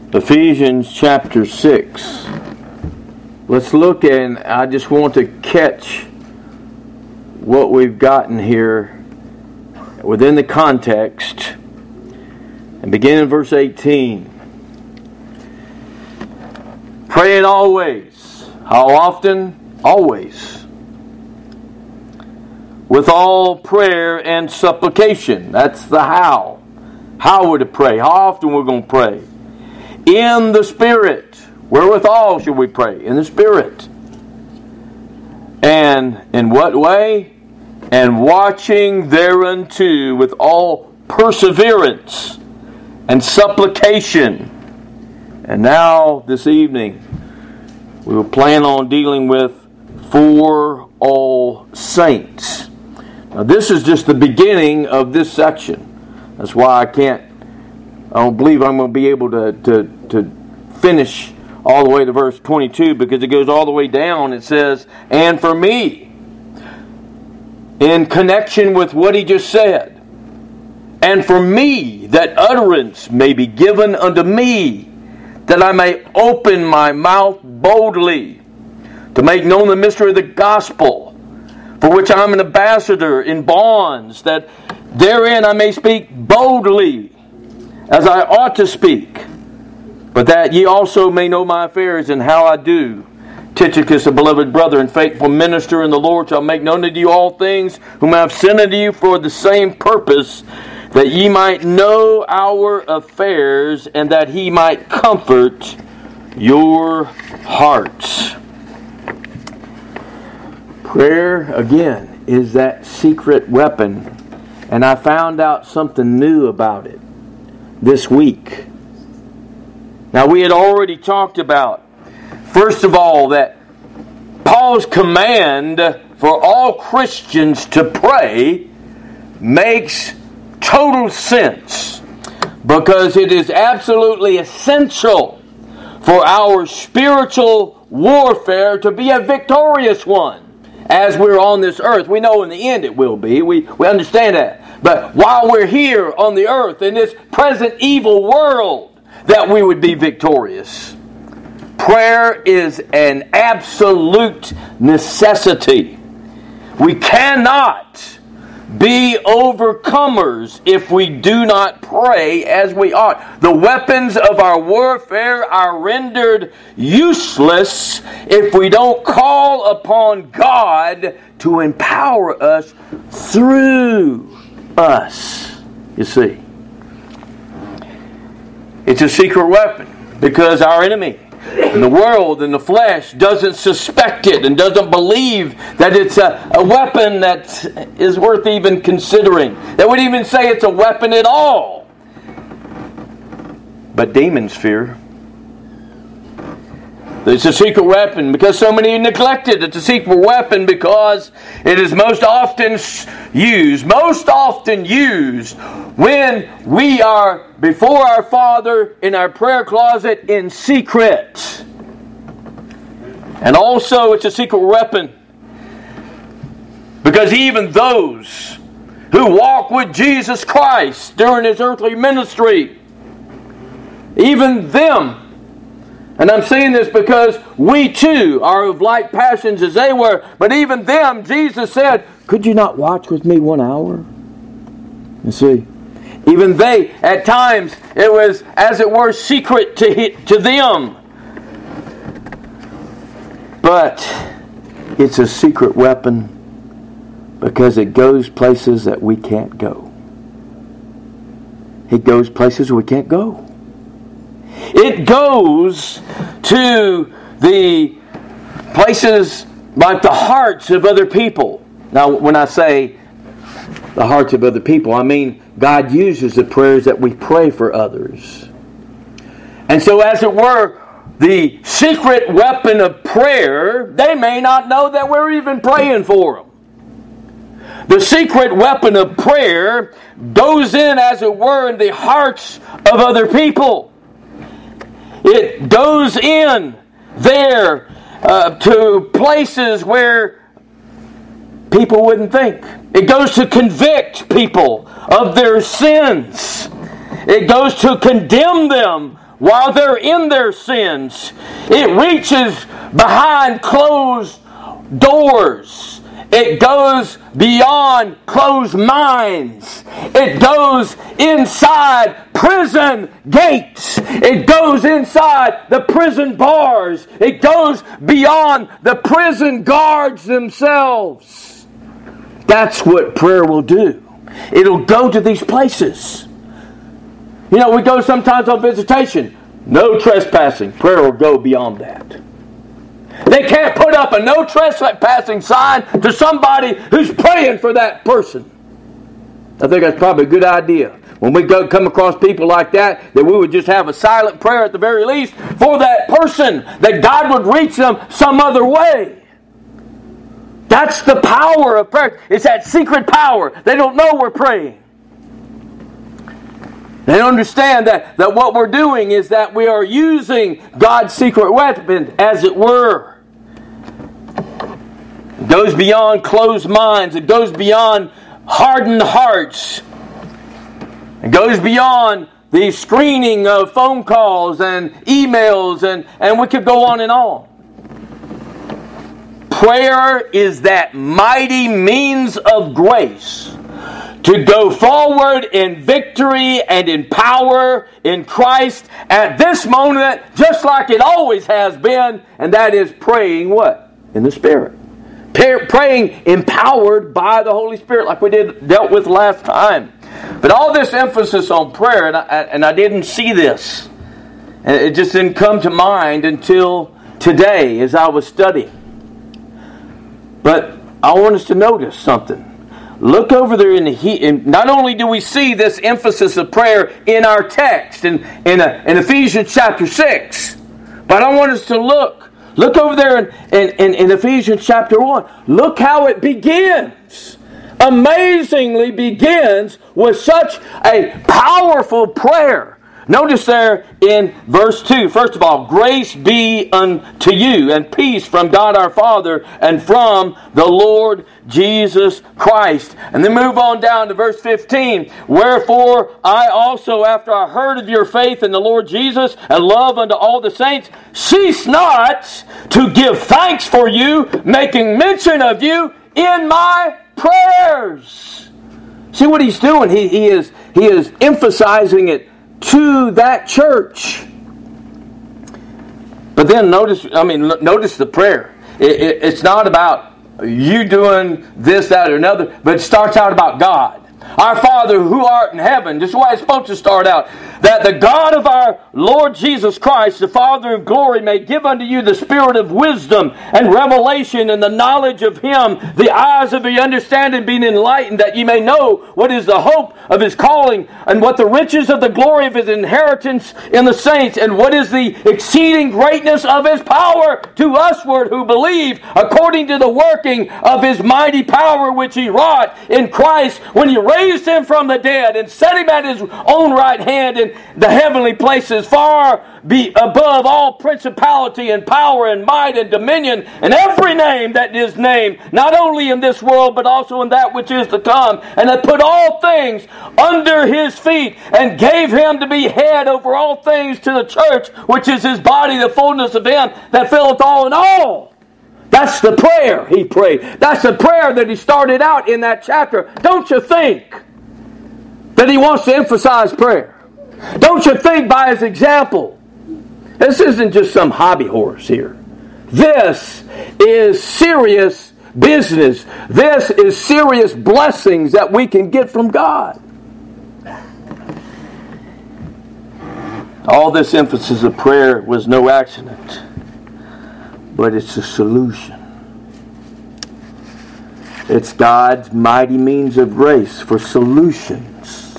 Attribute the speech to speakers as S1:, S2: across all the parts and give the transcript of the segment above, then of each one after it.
S1: Ephesians chapter 6. Let's look, and I just want to catch what we've gotten here within the context. And begin in verse 18. Praying always. How often? Always. With all prayer and supplication. That's the how. How we're to pray. How often we're going to pray. In the Spirit. Wherewithal should we pray? In the Spirit. And in what way? And watching thereunto with all perseverance and supplication. And now, this evening, we will plan on dealing with for all saints. Now, this is just the beginning of this section. That's why I don't believe I'm going to be able to finish all the way to verse 22, because it goes all the way down. It says, and for me, in connection with what he just said, and for me, that utterance may be given unto me, that I may open my mouth boldly, to make known the mystery of the gospel, for which I am an ambassador in bonds, that therein I may speak boldly, as I ought to speak, but that ye also may know my affairs and how I do. Tychicus, a beloved brother and faithful minister in the Lord, shall make known unto you all things, whom I have sent unto you for the same purpose, that ye might know our affairs, and that he might comfort your hearts. Prayer, again, is that secret weapon. And I found out something new about it this week. Now, we had already talked about, first of all, that Paul's command for all Christians to pray makes total sense, because it is absolutely essential for our spiritual warfare to be a victorious one as we're on this earth. We know in the end it will be. We understand that. But while we're here on the earth in this present evil world, that we would be victorious. Prayer is an absolute necessity. We cannot be overcomers if we do not pray as we ought. The weapons of our warfare are rendered useless if we don't call upon God to empower us through us. You see, it's a secret weapon because our enemy and the world and the flesh doesn't suspect it and doesn't believe that it's a weapon that is worth even considering. They would even say it's a weapon at all. But demons fear. It's a secret weapon because so many neglect it. It's a secret weapon because it is most often used when we are before our Father in our prayer closet in secret. And also it's a secret weapon because even those who walk with Jesus Christ during His earthly ministry, even them, and I'm saying this because we too are of like passions as they were. But even them, Jesus said, could you not watch with me 1 hour? You see, even they, at times, it was, as it were, secret to them. But it's a secret weapon because it goes places that we can't go. It goes places we can't go. It goes to the places like the hearts of other people. Now, when I say the hearts of other people, I mean God uses the prayers that we pray for others. And so, as it were, the secret weapon of prayer, they may not know that we're even praying for them. The secret weapon of prayer goes in, as it were, in the hearts of other people. It goes in there to places where people wouldn't think. It goes to convict people of their sins. It goes to condemn them while they're in their sins. It reaches behind closed doors. It goes beyond closed minds. It goes inside prison gates. It goes inside the prison bars. It goes beyond the prison guards themselves. That's what prayer will do. It'll go to these places. You know, we go sometimes on visitation. No trespassing. Prayer will go beyond that. They can't put up a no trespassing sign to somebody who's praying for that person. I think that's probably a good idea. When we come across people like that we would just have a silent prayer at the very least for that person, that God would reach them some other way. That's the power of prayer. It's that secret power. They don't know we're praying. They don't understand that what we're doing is that we are using God's secret weapon, as it were. It goes beyond closed minds. It goes beyond hardened hearts. It goes beyond the screening of phone calls and emails, and we could go on and on. Prayer is that mighty means of grace to go forward in victory and in power in Christ at this moment, just like it always has been, and that is praying what? In the Spirit. Praying empowered by the Holy Spirit, like we dealt with last time. But all this emphasis on prayer, and I didn't see this, and it just didn't come to mind until today as I was studying. But I want us to notice something. Look over there in not only do we see this emphasis of prayer in our text in Ephesians chapter 6, but I want us to look over there in Ephesians chapter 1. Look how it begins. Amazingly begins with such a powerful prayer. Notice there in verse 2, first of all, grace be unto you and peace from God our Father and from the Lord Jesus Christ. And then move on down to verse 15. Wherefore I also, after I heard of your faith in the Lord Jesus and love unto all the saints, cease not to give thanks for you, making mention of you in my prayers. See what he's doing? He is emphasizing it to that church. But then notice the prayer. It's not about you doing this, that, or another, but it starts out about God. Our Father who art in heaven. This is why it's supposed to start out. That the God of our Lord Jesus Christ, the Father of glory, may give unto you the spirit of wisdom and revelation and the knowledge of Him, the eyes of your understanding being enlightened, that ye may know what is the hope of His calling, and what the riches of the glory of His inheritance in the saints, and what is the exceeding greatness of His power to usward who believe, according to the working of His mighty power which He wrought in Christ when He raised Him from the dead and set Him at His own right hand in the heavenly places, far be above all principality and power and might and dominion and every name that is named, not only in this world but also in that which is to come, and that put all things under His feet, and gave Him to be head over all things to the church, which is His body, the fullness of Him that filleth all in all. That's the prayer he prayed. That's the prayer that he started out in that chapter. Don't you think that he wants to emphasize prayer? Don't you think by his example? This isn't just some hobby horse here. This is serious business. This is serious blessings that we can get from God. All this emphasis of prayer was no accident, but it's a solution. It's God's mighty means of grace for solutions.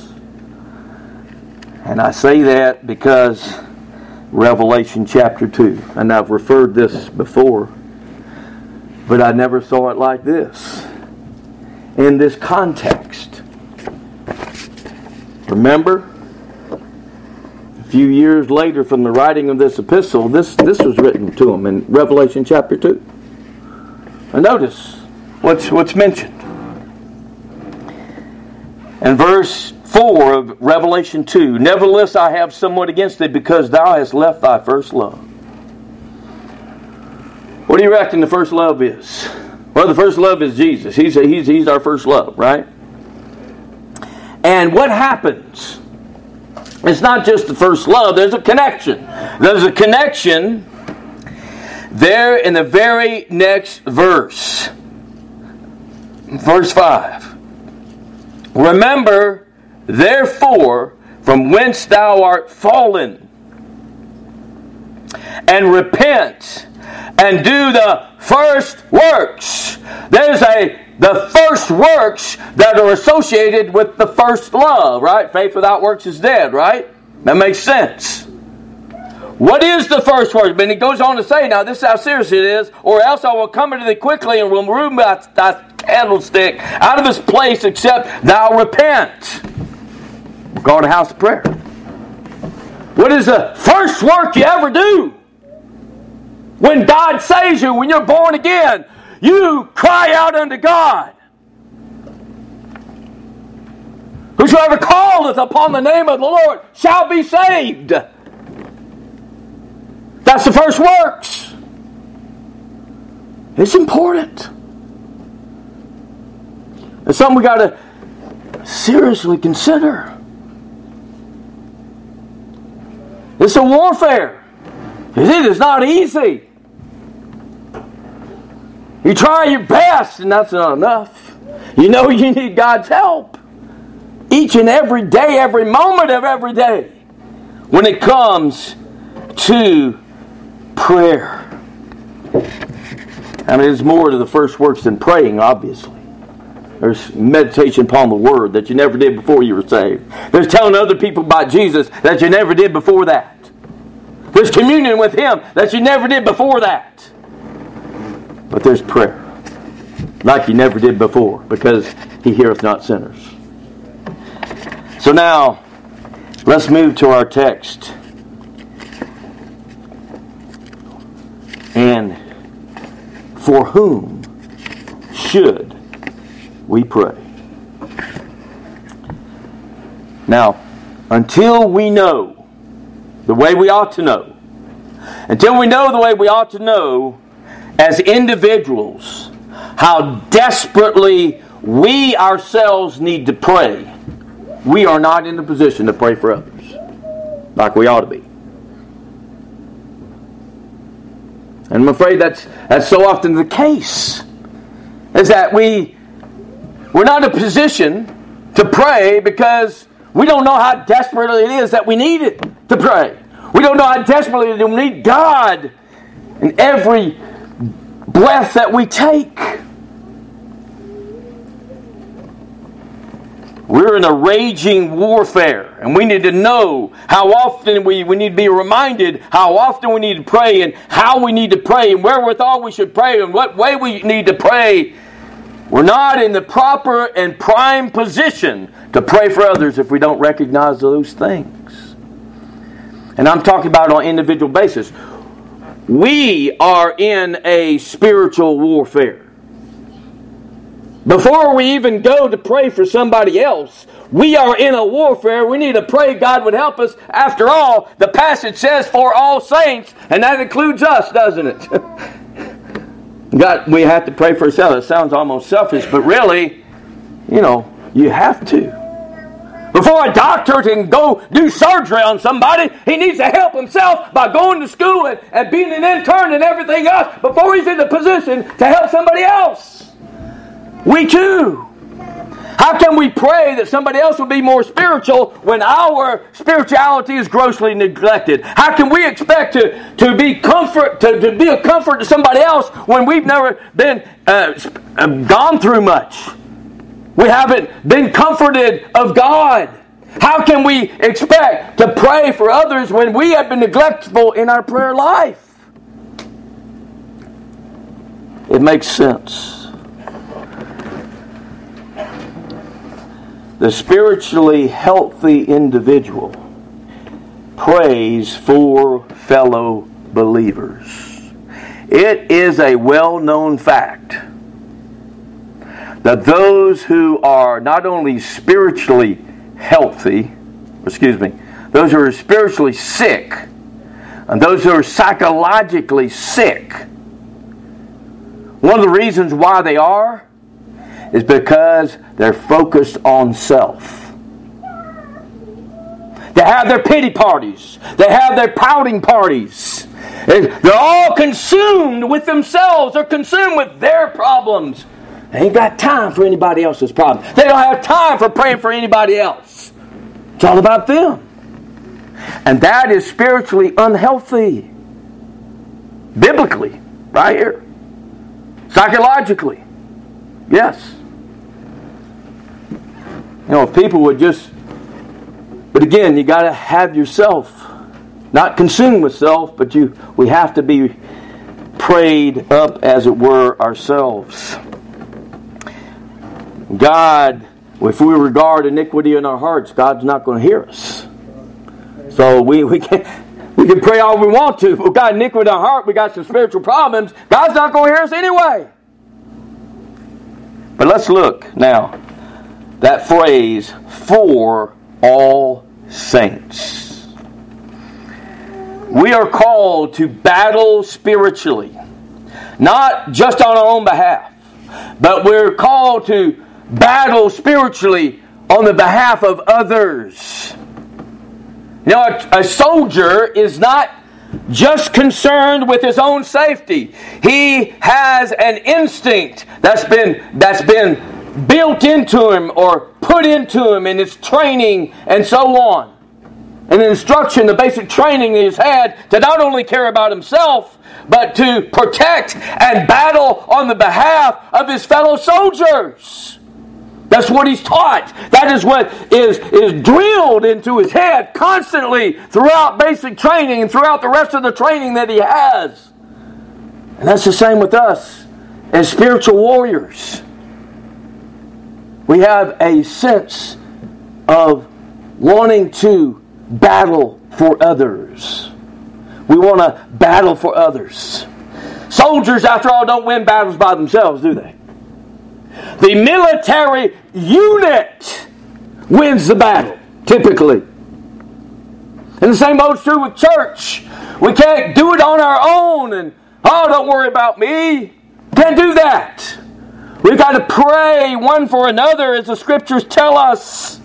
S1: And I say that because Revelation chapter 2, and I've referred this before, but I never saw it like this, in this context. Remember, a few years later from the writing of this epistle, this was written to them in Revelation chapter 2. And notice what's mentioned. In verse 4, 4 of Revelation 2. Nevertheless, I have somewhat against thee, because thou hast left thy first love. What do you reckon the first love is? Well, the first love is Jesus. He's our first love, right? And what happens? It's not just the first love. There's a connection. There's a connection there in the very next verse. Verse 5. Remember, therefore, from whence thou art fallen, and repent, and do the first works. There's the first works that are associated with the first love, right? Faith without works is dead, right? That makes sense. What is the first work? But he goes on to say, now this is how serious it is, or else I will come unto thee quickly and will remove thy candlestick out of his place, except thou repent. Guard a house of prayer. What is the first work you ever do? When God saves you, when you're born again, you cry out unto God. Whosoever calleth upon the name of the Lord shall be saved. That's the first works. It's important. It's something we got to seriously consider. It's a warfare. It is not easy. You try your best, and that's not enough. You know you need God's help. Each and every day, every moment of every day. When it comes to prayer. I mean, there's more to the first works than praying, obviously. There's meditation upon the Word that you never did before you were saved. There's telling other people about Jesus that you never did before that. There's communion with Him that you never did before that. But there's prayer, like you never did before, because He heareth not sinners. So now, let's move to our text. And for whom should we pray? Now, until we know the way we ought to know, until we know the way we ought to know as individuals how desperately we ourselves need to pray, we are not in the position to pray for others like we ought to be. And I'm afraid that's so often the case, is that we're not in a position to pray because we don't know how desperately it is that we need it to pray. We don't know how desperately we need God in every breath that we take. We're in a raging warfare, and we need to know how often we need to be reminded how often we need to pray, and how we need to pray, and wherewithal we should pray, and what way we need to pray. We're not in the proper and prime position to pray for others if we don't recognize those things. And I'm talking about on an individual basis. We are in a spiritual warfare. Before we even go to pray for somebody else, we are in a warfare. We need to pray God would help us. After all, the passage says for all saints, and that includes us, doesn't it? God, we have to pray for ourselves. It sounds almost selfish, but really, you have to. Before a doctor can go do surgery on somebody, he needs to help himself by going to school and being an intern and everything else before he's in the position to help somebody else. We too. How can we pray that somebody else will be more spiritual when our spirituality is grossly neglected? How can we expect to be a comfort to somebody else when we've never been gone through much? We haven't been comforted of God. How can we expect to pray for others when we have been neglectful in our prayer life? It makes sense. The spiritually healthy individual prays for fellow believers. It is a well-known fact that those who are not only spiritually those who are spiritually sick, and those who are psychologically sick, one of the reasons why they are is because they're focused on self. They have their pity parties. They have their pouting parties. They're all consumed with themselves. They're consumed with their problems. They ain't got time for anybody else's problems. They don't have time for praying for anybody else. It's all about them. And that is spiritually unhealthy. Biblically, right here. Psychologically. Yes. If people would just... But again, you got to have yourself. Not consumed with self, but we have to be prayed up, as it were, ourselves. God, if we regard iniquity in our hearts, God's not going to hear us. So we can pray all we want to. If we've got iniquity in our heart, we got some spiritual problems, God's not going to hear us anyway. But let's look now. That phrase, for all saints. We are called to battle spiritually. Not just on our own behalf, but we're called to battle spiritually on the behalf of others. A soldier is not just concerned with his own safety. He has an instinct that's been built into him or put into him in his training and so on. And the instruction, the basic training that he's had to not only care about himself, but to protect and battle on the behalf of his fellow soldiers. That's what he's taught. That is what is drilled into his head constantly throughout basic training and throughout the rest of the training that he has. And that's the same with us as spiritual warriors. We have a sense of wanting to battle for others. We want to battle for others. Soldiers, after all, don't win battles by themselves, do they? The military unit wins the battle, typically. And the same old's true with church. We can't do it on our own and, don't worry about me. Can't do that. We've got to pray one for another, as the Scriptures tell us.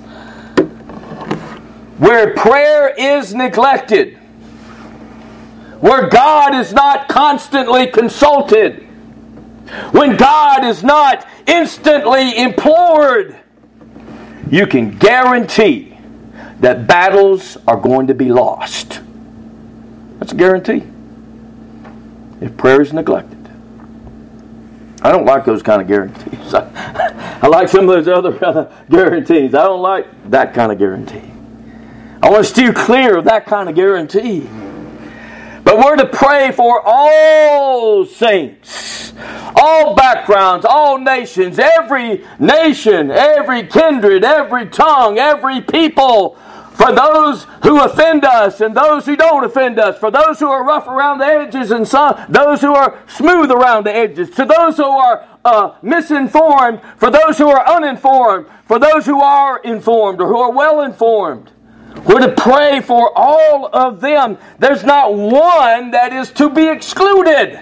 S1: Where prayer is neglected, where God is not constantly consulted, when God is not instantly implored, you can guarantee that battles are going to be lost. That's a guarantee. If prayer is neglected. I don't like those kind of guarantees. I like some of those other guarantees. I don't like that kind of guarantee. I want to steer clear of that kind of guarantee. But we're to pray for all saints, all backgrounds, all nations, every kindred, every tongue, every people, for those who offend us and those who don't offend us, for those who are rough around the edges and those who are smooth around the edges, to those who are misinformed, for those who are uninformed, for those who are informed or who are well informed. We're to pray for all of them. There's not one that is to be excluded.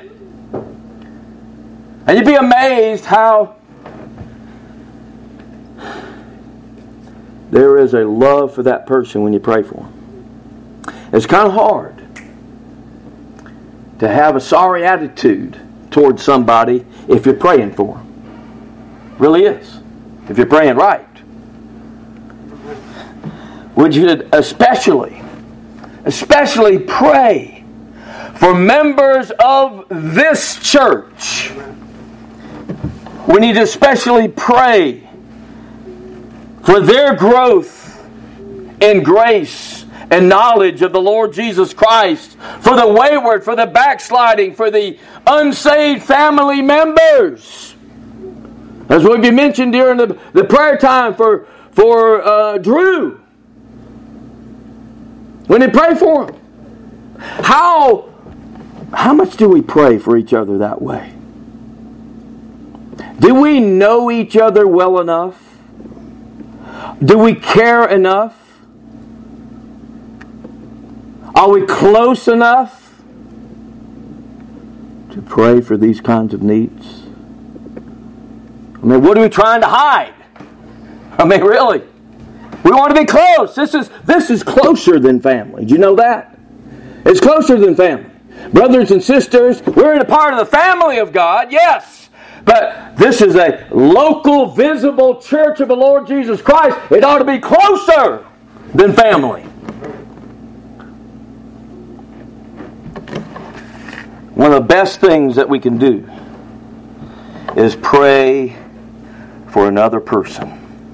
S1: And you'd be amazed how there is a love for that person when you pray for them. It's kind of hard to have a sorry attitude towards somebody if you're praying for them. It really is. If you're praying right. Would you especially pray for members of this church? We need to especially pray for their growth in grace and knowledge of the Lord Jesus Christ, for the wayward, for the backsliding, for the unsaved family members. As will be mentioned during the prayer time for Drew. When they pray for him. How much do we pray for each other that way? Do we know each other well enough? Do we care enough? Are we close enough to pray for these kinds of needs? I mean, what are we trying to hide? I mean, really? We want to be close. This is closer than family. Do you know that? It's closer than family. Brothers and sisters, we're in a part of the family of God, yes. But this is a local, visible church of the Lord Jesus Christ. It ought to be closer than family. One of the best things that we can do is pray for another person.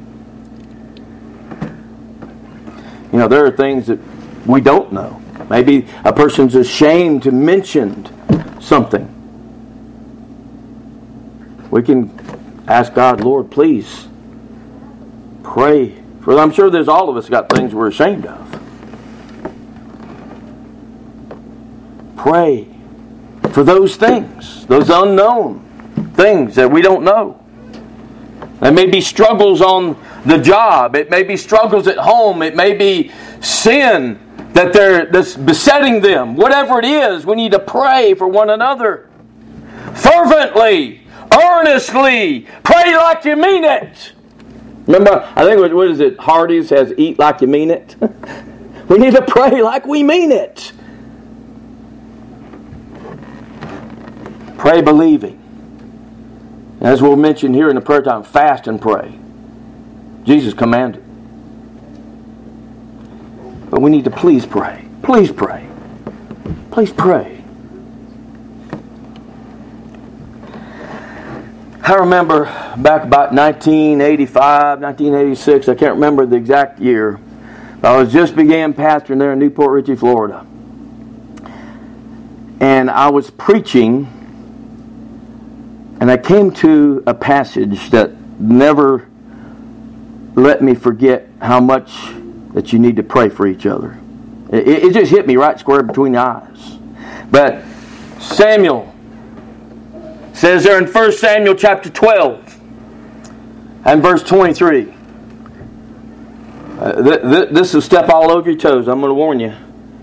S1: You know, there are things that we don't know. Maybe a person's ashamed to mention something. We can ask God, Lord, please pray for them. I'm sure there's all of us got things we're ashamed of. Pray for those things, those unknown things that we don't know. There may be struggles on the job. It may be struggles at home. It may be sin that's besetting them. Whatever it is, we need to pray for one another. Fervently, earnestly, pray like you mean it. Remember, I think, what is it? Hardee's says, eat like you mean it. We need to pray like we mean it. Pray believing. As we'll mention here in the prayer time, fast and pray. Jesus commanded. But we need to please pray. Please pray. Please pray. I remember back about 1985, 1986, I can't remember the exact year. I was just began pastoring there in Newport Richey, Florida. And I was preaching, and I came to a passage that never let me forget how much that you need to pray for each other. It just hit me right square between the eyes. But Samuel says there in 1 Samuel chapter 12 and verse 23. This will step all over your toes. I'm going to warn you.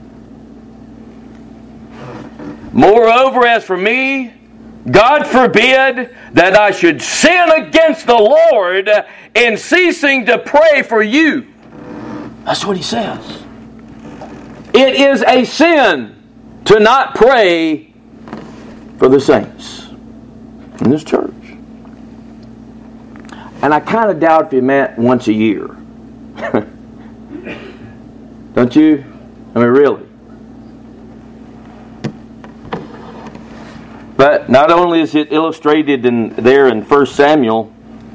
S1: Moreover, as for me, God forbid that I should sin against the Lord in ceasing to pray for you. That's what he says. It is a sin to not pray for the saints in this church. And I kind of doubt if you met once a year. Don't you? I mean, really. But not only is it illustrated there in 1 Samuel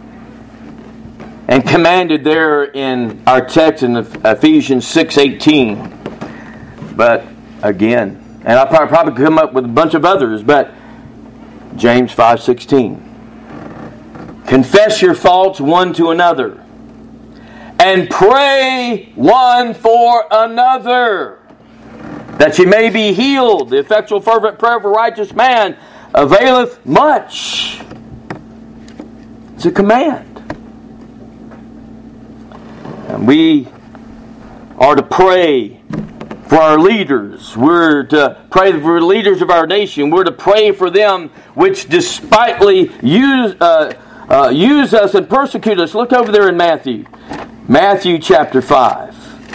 S1: and commanded there in our text in Ephesians 6:18, but again, and I'll probably come up with a bunch of others, but James 5:16. Confess your faults one to another and pray one for another, that ye may be healed. The effectual fervent prayer of a righteous man availeth much. It's a command. And we are to pray for our leaders. We're to pray for the leaders of our nation. We're to pray for them which despitefully use us and persecute us. Look over there in Matthew. Matthew chapter 5.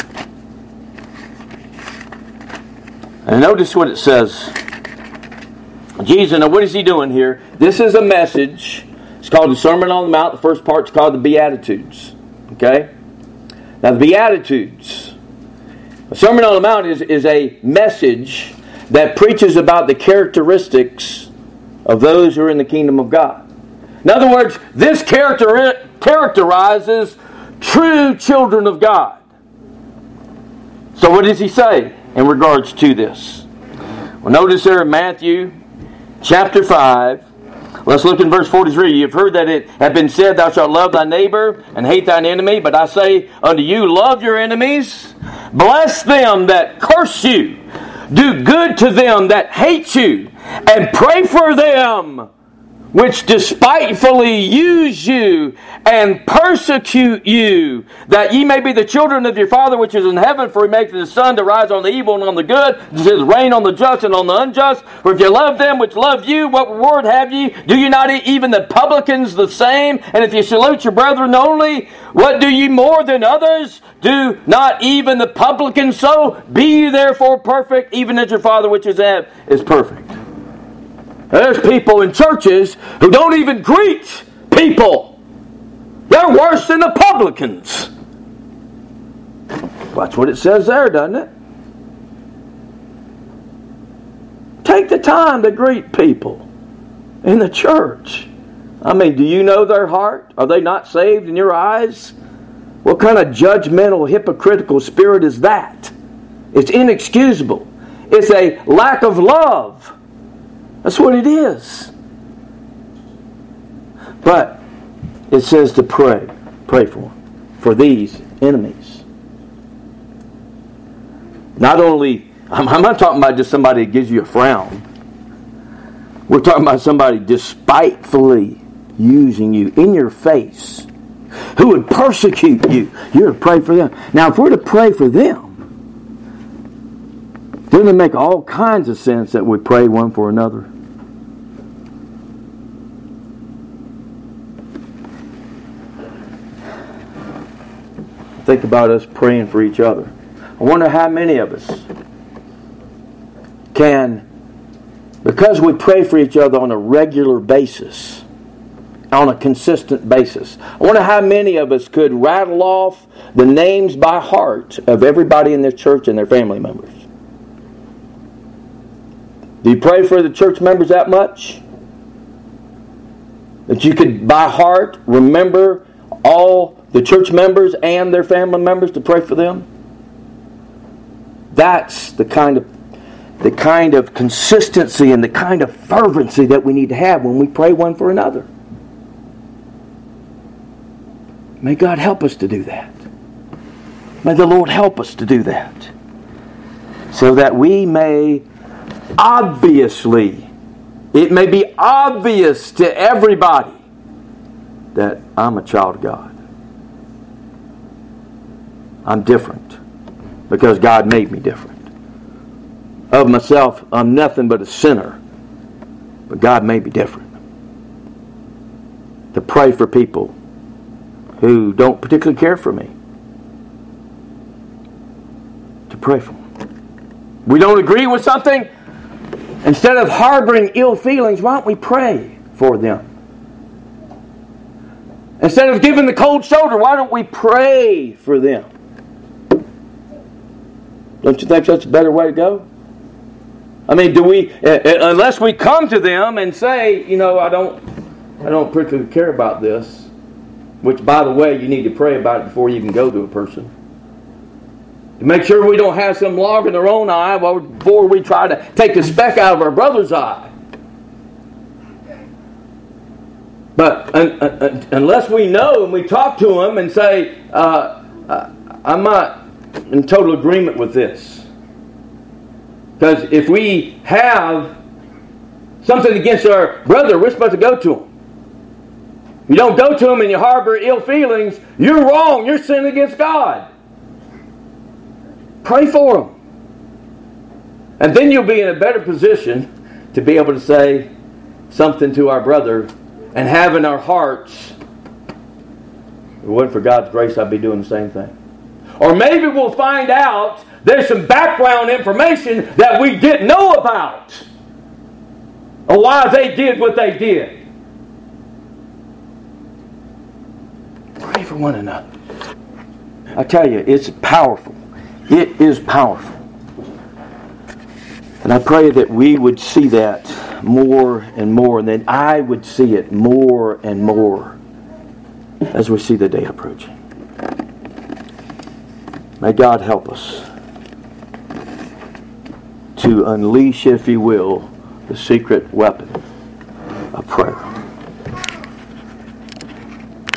S1: And notice what it says. Jesus, now what is he doing here? This is a message. It's called the Sermon on the Mount. The first part's called the Beatitudes. Okay? Now the Beatitudes. The Sermon on the Mount is a message that preaches about the characteristics of those who are in the kingdom of God. In other words, this characterizes true children of God. So what does he say in regards to this? Well, notice there in Matthew chapter 5. Let's look in verse 43. You've heard that it had been said, thou shalt love thy neighbor and hate thine enemy. But I say unto you, love your enemies. Bless them that curse you. Do good to them that hate you. And pray for them which despitefully use you and persecute you, that ye may be the children of your Father which is in heaven. For He maketh His sun to rise on the evil and on the good, and His rain on the just and on the unjust. For if you love them which love you, what reward have ye? Do you not even the publicans the same? And if you salute your brethren only, what do ye more than others? Do not even the publicans so? Be ye therefore perfect, even as your Father which is in heaven is perfect. There's people in churches who don't even greet people. They're worse than the publicans. That's what it says there, doesn't it? Take the time to greet people in the church. I mean, do you know their heart? Are they not saved in your eyes? What kind of judgmental, hypocritical spirit is that? It's inexcusable. It's a lack of love. That's what it is. But it says to pray. Pray for them. For these enemies. Not only, I'm not talking about just somebody that gives you a frown. We're talking about somebody despitefully using you in your face, who would persecute you. You're to pray for them. Now, if we're to pray for them, doesn't it make all kinds of sense that we pray one for another? Think about us praying for each other. I wonder how many of us can, because we pray for each other on a regular basis, on a consistent basis, I wonder how many of us could rattle off the names by heart of everybody in this church and their family members. Do you pray for the church members that much? That you could by heart remember all the church members and their family members to pray for them? That's the kind of consistency and the kind of fervency that we need to have when we pray one for another. May God help us to do that. May the Lord help us to do that. So that we may it may be obvious to everybody that I'm a child of God. I'm different because God made me different. Of myself, I'm nothing but a sinner, but God made me different. To pray for people who don't particularly care for me. To pray for them. We don't agree with something? Instead of harboring ill feelings, why don't we pray for them? Instead of giving the cold shoulder, why don't we pray for them? Don't you think that's a better way to go? I mean, unless we come to them and say, I don't particularly care about this, which, by the way, you need to pray about it before you even go to a person. To make sure we don't have some log in their own eye before we try to take the speck out of our brother's eye. But unless we know and we talk to them and say, I'm not in total agreement with this. Because if we have something against our brother, we're supposed to go to him. If you don't go to him and you harbor ill feelings, you're wrong. You're sinning against God. Pray for them. And then you'll be in a better position to be able to say something to our brother and have in our hearts, if it wasn't for God's grace, I'd be doing the same thing. Or maybe we'll find out there's some background information that we didn't know about. Or why they did what they did. Pray for one another. I tell you, it's powerful. It is powerful. And I pray that we would see that more and more, and that I would see it more and more as we see the day approaching. May God help us to unleash, if He will, the secret weapon of prayer.